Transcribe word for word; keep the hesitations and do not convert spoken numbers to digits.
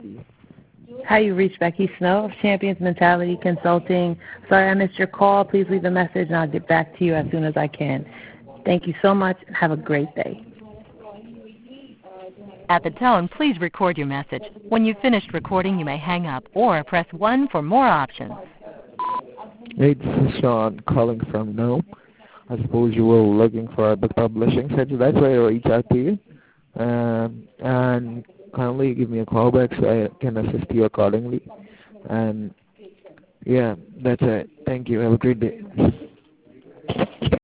Hi, you reached Becky Snow of Champions Mentality Consulting. Sorry I missed your call. Please leave a message and I'll get back to you as soon as I can. Thank you so much and have a great day. At the tone, please record your message. When you've finished recording, you may hang up or press one for more options. Hey, this is Sean calling from No. I suppose you were looking for a book publishing, so that's why I reached out to you. Um, and kindly give me a call back so I can assist you accordingly. And yeah, that's it. Thank you. Have a great day.